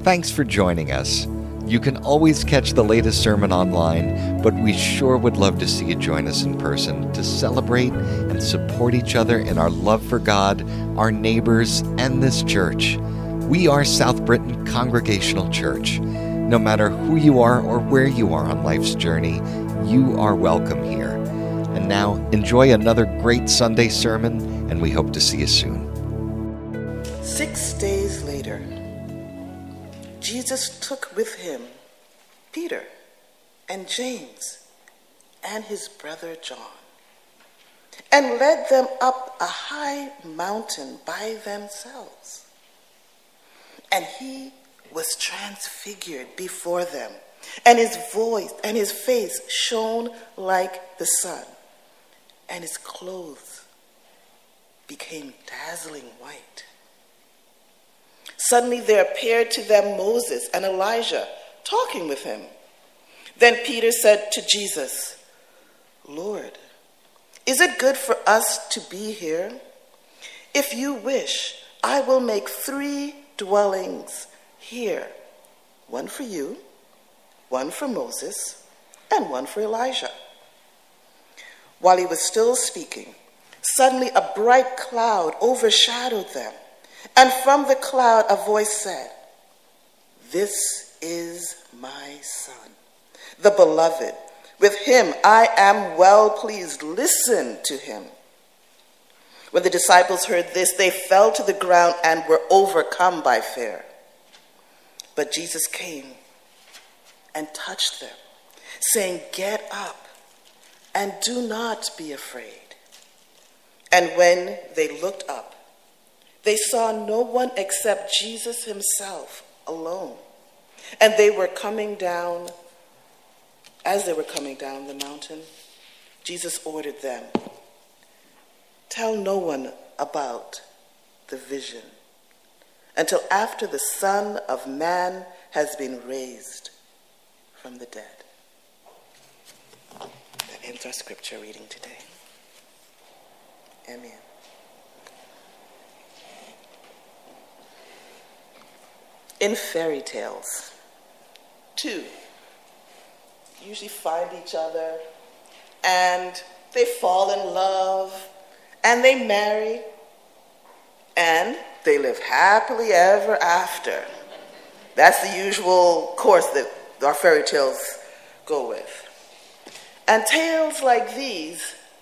Thanks for joining us. You can always catch the latest sermon online, but we sure would love to see you join us in person to celebrate and support each other in our love for God, our neighbors, and this church. We are South Britain Congregational Church. No matter who you are or where you are on life's journey, you are welcome here. And now, enjoy another great Sunday sermon, and we hope to see you soon. 6 days later, Jesus took with him Peter and James and his brother John and led them up a high mountain by themselves. And he was transfigured before them, and his voice and his face shone like the sun, and his clothes became dazzling white. Suddenly there appeared to them Moses and Elijah talking with him. Then Peter said to Jesus, "Lord, is it good for us to be here? If you wish, I will make 3 dwellings here, one for you, one for Moses, and one for Elijah." While he was still speaking, suddenly a bright cloud overshadowed them. And from the cloud a voice said, "This is my son, the beloved. With him I am well pleased. Listen to him." When the disciples heard this, they fell to the ground and were overcome by fear. But Jesus came and touched them, saying, "Get up and do not be afraid." And when they looked up, they saw no one except Jesus himself alone. And as they were coming down the mountain, Jesus ordered them, "Tell no one about the vision until after the Son of Man has been raised from the dead." That ends our scripture reading today. Amen. In fairy tales, 2 usually find each other and they fall in love and they marry and they live happily ever after. That's the usual course that our fairy tales go with. And tales like these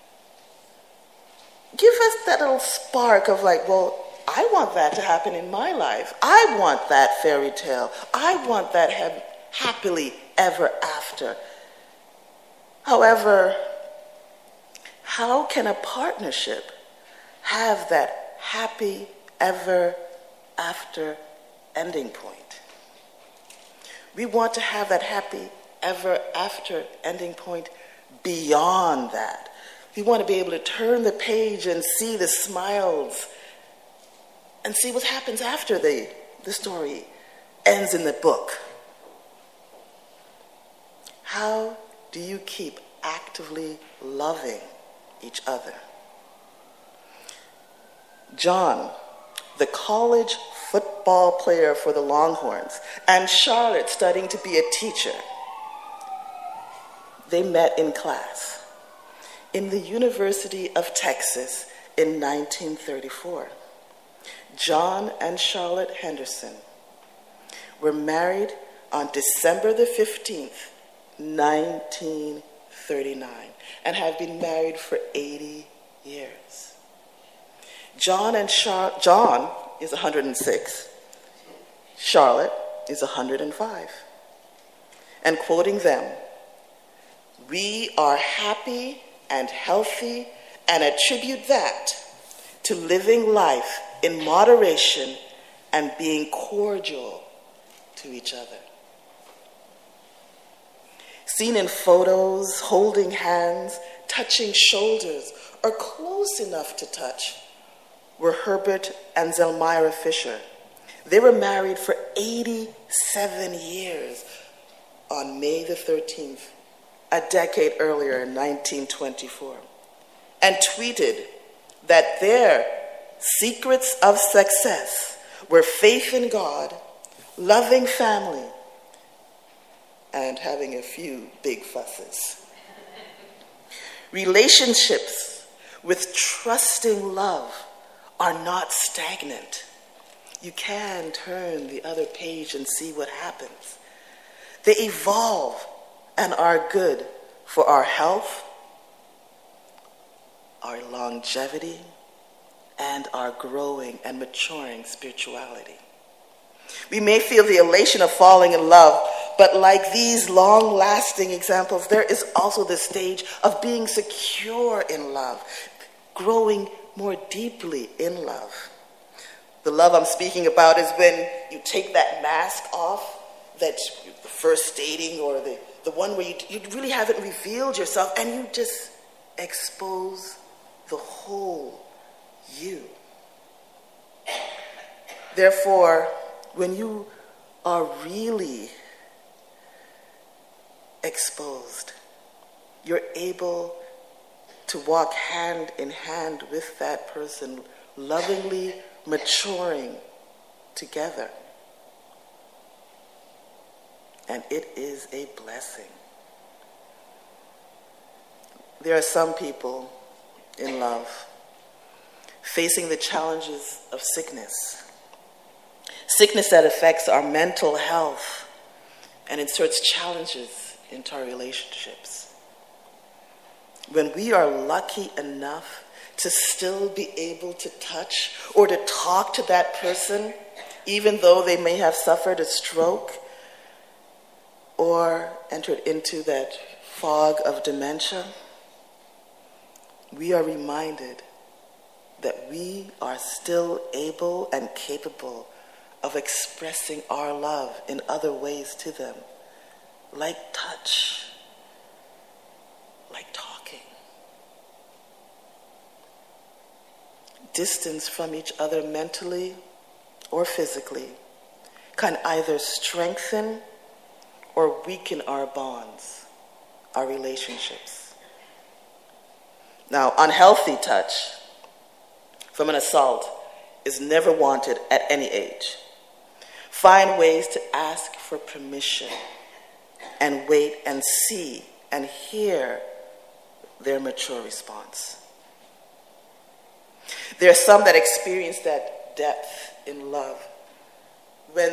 give us that little spark of like, well, I want that to happen in my life. I want that fairy tale. I want that happily ever after. However, how can a partnership have that happy ever after ending point? We want to have that happy ever after ending point beyond that. We want to be able to turn the page and see the smiles and see what happens after the story ends in the book. How do you keep actively loving each other? John, the college football player for the Longhorns, and Charlotte, studying to be a teacher, they met in class in the University of Texas in 1934. John and Charlotte Henderson were married on December the 15th, 1939, and have been married for 80 years. John is 106. Charlotte is 105. And quoting them, "We are happy and healthy and attribute that to living life in moderation and being cordial to each other." Seen in photos, holding hands, touching shoulders, or close enough to touch, were Herbert and Zelmira Fisher. They were married for 87 years on May the 13th, a decade earlier in 1924, and tweeted that their secrets of success were faith in God, loving family, and having a few big fusses. Relationships with trusting love are not stagnant. You can turn the other page and see what happens. They evolve and are good for our health, our longevity, and our growing and maturing spirituality. We may feel the elation of falling in love, but like these long-lasting examples, there is also the stage of being secure in love, growing more deeply in love. The love I'm speaking about is when you take that mask off, that the first dating or the one where you really haven't revealed yourself and you just expose the whole you. Therefore, when you are really exposed, you're able to walk hand in hand with that person, lovingly maturing together. And it is a blessing. There are some people in love facing the challenges of sickness. Sickness that affects our mental health and inserts challenges into our relationships. When we are lucky enough to still be able to touch or to talk to that person, even though they may have suffered a stroke or entered into that fog of dementia, we are reminded that we are still able and capable of expressing our love in other ways to them, like touch, like talking. Distance from each other mentally or physically can either strengthen or weaken our bonds, our relationships. Now, unhealthy touch from an assault is never wanted at any age. Find ways to ask for permission and wait and see and hear their mature response. There are some that experience that depth in love when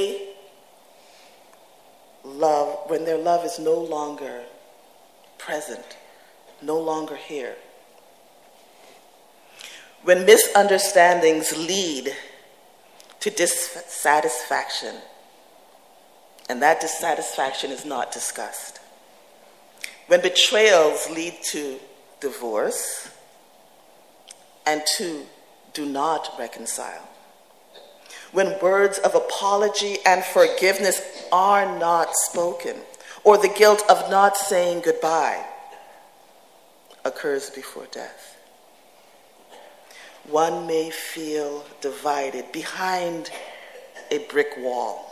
their love is no longer present, no longer here. When misunderstandings lead to dissatisfaction, and that dissatisfaction is not discussed. When betrayals lead to divorce, and two do not reconcile. When words of apology and forgiveness are not spoken, or the guilt of not saying goodbye occurs before death. One may feel divided behind a brick wall,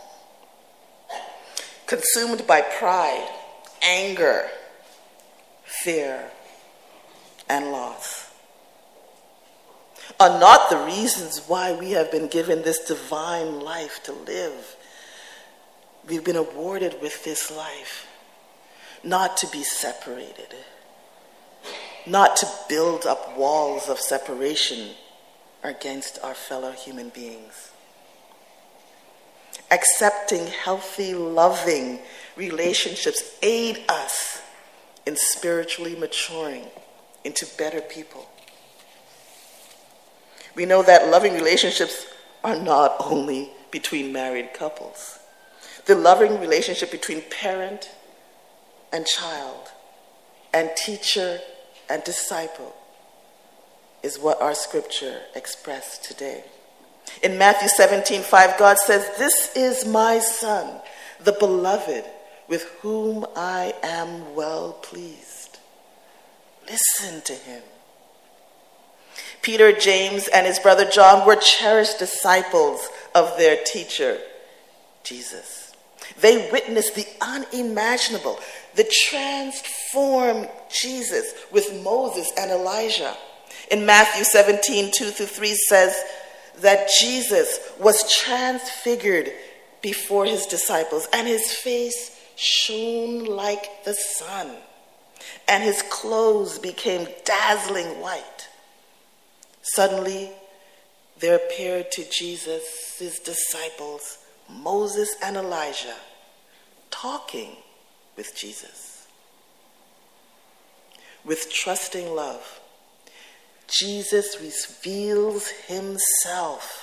consumed by pride, anger, fear, and loss, are not the reasons why we have been given this divine life to live. We've been awarded with this life not to be separated, not to build up walls of separation against our fellow human beings. Accepting healthy, loving relationships aid us in spiritually maturing into better people. We know that loving relationships are not only between married couples. The loving relationship between parent and child, and teacher and disciple, is what our scripture expressed today. In Matthew 17:5, God says, "This is my son, the beloved, with whom I am well pleased. Listen to him." Peter, James, and his brother John were cherished disciples of their teacher, Jesus. They witnessed the unimaginable, the transformed Jesus with Moses and Elijah. In Matthew 17:2-3 says that Jesus was transfigured before his disciples, and his face shone like the sun, and his clothes became dazzling white. Suddenly, there appeared to Jesus, his disciples, Moses and Elijah, talking with Jesus. With trusting love, Jesus reveals himself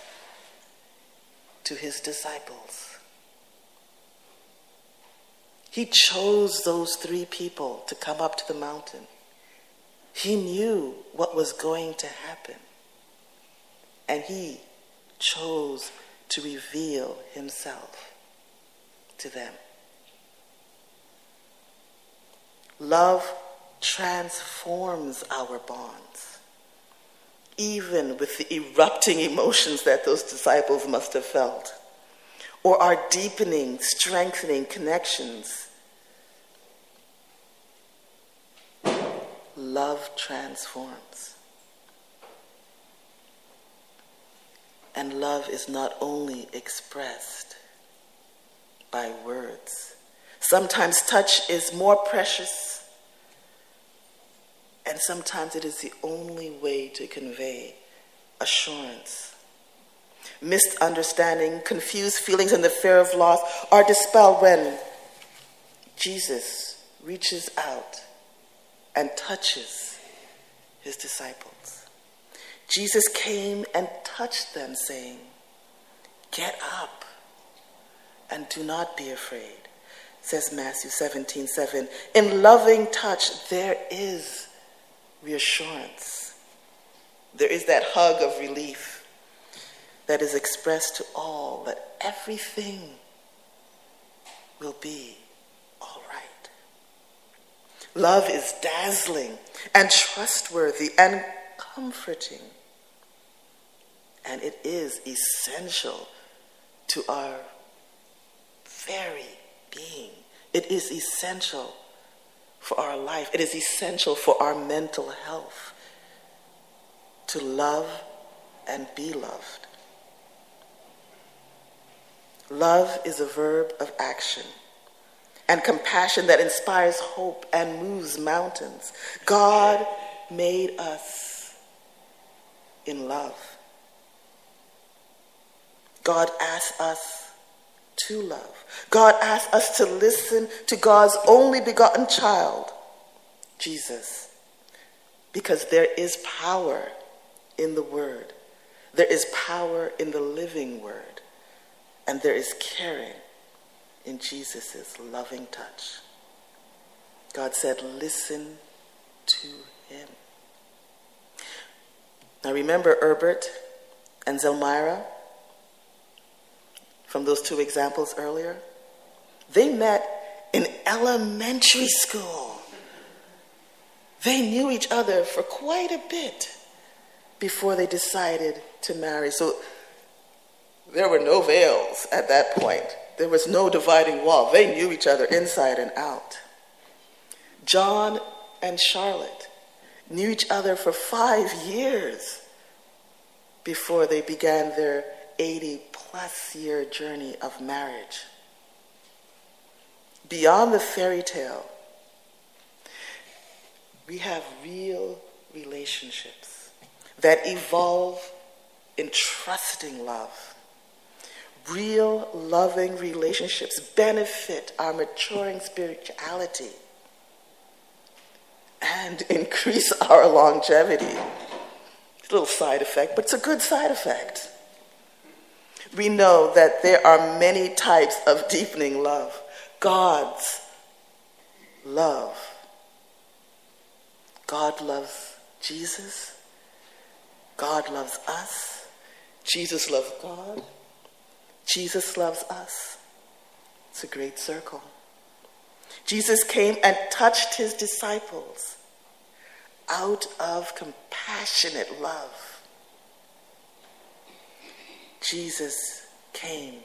to his disciples. He chose those 3 people to come up to the mountain. He knew what was going to happen, and he chose to reveal himself to them. Love transforms our bonds, even with the erupting emotions that those disciples must have felt, or our deepening, strengthening connections. Love transforms. And love is not only expressed by words. Sometimes touch is more precious, and sometimes it is the only way to convey assurance. Misunderstanding, confused feelings, and the fear of loss are dispelled when Jesus reaches out and touches his disciples. Jesus came and touched them, saying, "Get up and do not be afraid," says Matthew 17:7. In loving touch, there is reassurance. There is that hug of relief that is expressed to all that everything will be all right. Love is dazzling and trustworthy and comforting, and it is essential to our very being. It is essential for our life. It is essential for our mental health to love and be loved. Love is a verb of action and compassion that inspires hope and moves mountains. God made us in love. God asks us to love. God asks us to listen to God's only begotten child, Jesus, because there is power in the word. There is power in the living word, and there is caring in Jesus' loving touch. God said, listen to him. Now remember Herbert and Zelmira from those 2 examples earlier? They met in elementary school. They knew each other for quite a bit before they decided to marry. So there were no veils at that point. There was no dividing wall. They knew each other inside and out. John and Charlotte knew each other for 5 years before they began their 80-plus year journey of marriage. Beyond the fairy tale, we have real relationships that evolve in trusting love. Real loving relationships benefit our maturing spirituality and increase our longevity. It's a little side effect, but it's a good side effect. We know that there are many types of deepening love. God's love. God loves Jesus. God loves us. Jesus loves God. Jesus loves us. It's a great circle. Jesus came and touched his disciples out of compassionate love. Jesus came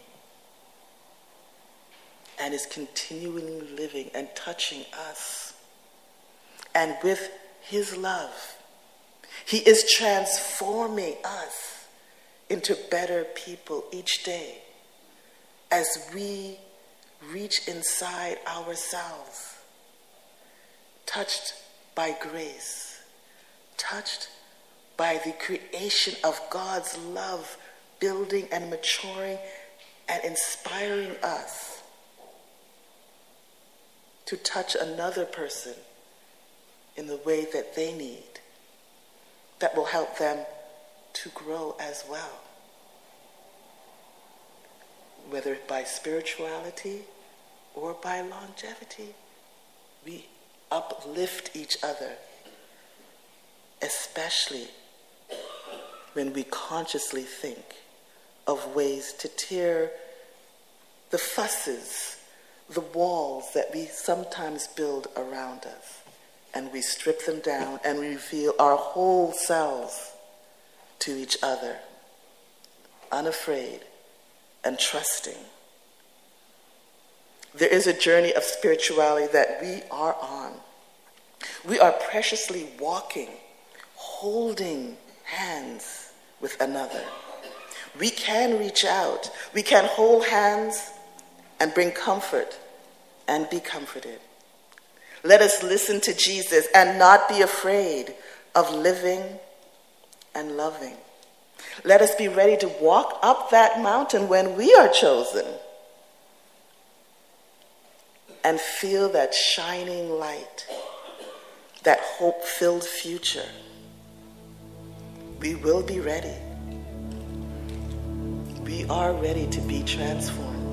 and is continually living and touching us. And with his love, he is transforming us into better people each day as we reach inside ourselves, touched by grace, touched by the creation of God's love, building and maturing and inspiring us to touch another person in the way that they need, that will help them to grow as well. Whether by spirituality or by longevity, we uplift each other, especially when we consciously think of ways to tear the fusses, the walls that we sometimes build around us, and we strip them down and reveal our whole selves to each other, unafraid and trusting. There is a journey of spirituality that we are on. We are preciously walking, holding hands with another. We can reach out. We can hold hands and bring comfort and be comforted. Let us listen to Jesus and not be afraid of living and loving. Let us be ready to walk up that mountain when we are chosen and feel that shining light, that hope-filled future. We will be ready. We are ready to be transformed.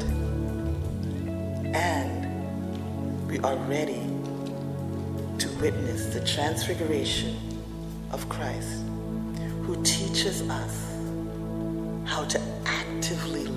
And we are ready to witness the transfiguration of Christ, who teaches us how to actively